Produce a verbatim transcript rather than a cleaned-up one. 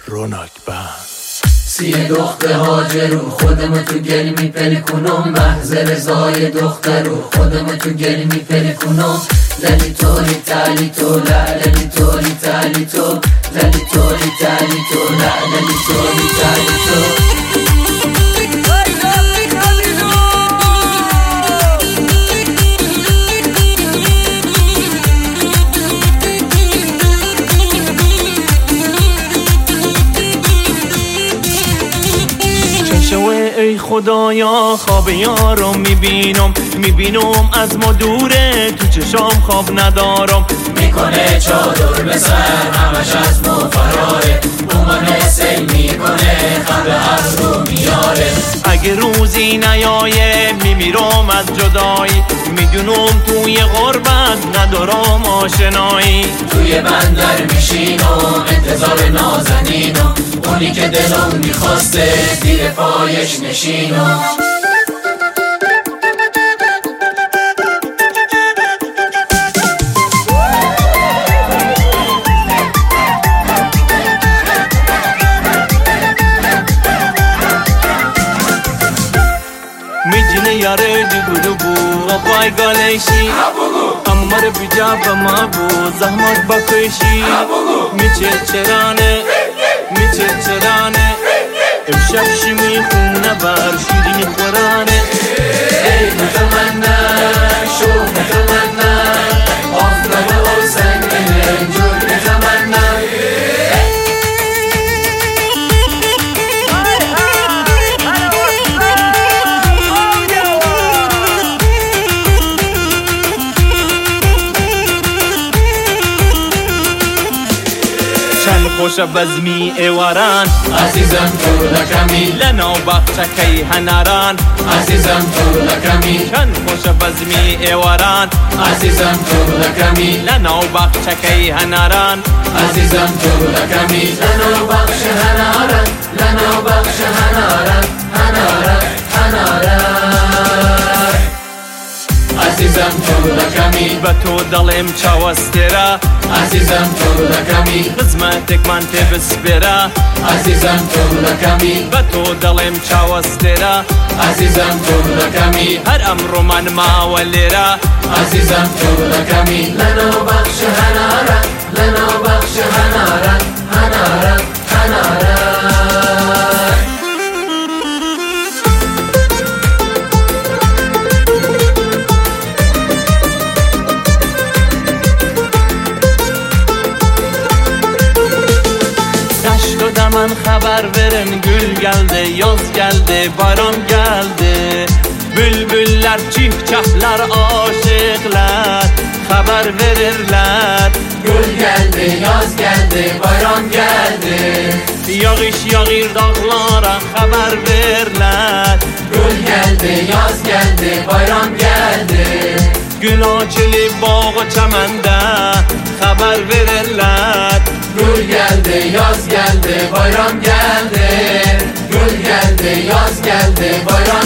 رونق بند. سی دختر هاجرو خودمو تو گل میپلی کنم، محض رضای دخترو خودمو تو گل میپلی کنم. للی تولی تالی تو لا للی تولی تالی تو للی تولی تالی تو لا للی تولی تالی تو. ای خدایا خواب یارم میبینم، میبینم از ما دوره تو چشام خواب ندارم. میکنه چادر به سر همش از ما فراره، اومانه سیل میکنه خنده از رو میاره. اگه روزی نیایه میمیرم از جدایی، میدونم توی غربت ندارم آشنایی. توی بندر میشینم انتظار نازنینم، اونی که دلم میخواسته زیر پایش نشینم. میجینه یاره جگو بو اپای گالشی، اما رو بیجا با ما بو زحمت بکشی. میچه چرانه میچه چرانه امشب شی میخونه بر شیرین خورانه. ای متمنى شو متمنى افضل و سنگین جور متمنى. چند خوش بزمی ایواران عزیزم تو لکمی لنا بخشکی هنران. عزیزم تو لکمی چند خوش بزمی ایواران عزیزم تو لکمی لنا بخشکی هنران. عزیزم تو لکمی لنا بخش هنارن لنا بخش هنارن هنارن هنارن. عزیزم تو لکمی به تو دلم چاوسترا، عزیزم تو لکمی خدمتک من ته بسپرا. عزیزم تو لکمی به تو دلم چاوسترا، عزیزم تو لکمی هر امر من ما ولرا. عزیزم تو لکمی لنا بخش هنارن لنا بخش هنارن هنارن هنارن. من xəbər verin, gül gəldi, yoz gəldi, bayram gəldi. Bülbüllər, çiftçəklər, aşıqlar xəbər verirlər. Gül gəldi, yoz gəldi, bayram gəldi. Yağış yağır dağlara xəbər verirlər. Gül gəldi, yoz gəldi, bayram gəldi. Gül açılıb bağı çəməndə xəbər verirlər. Gül geldi, yaz geldi, bayram geldi. Gül geldi, yaz geldi, bayram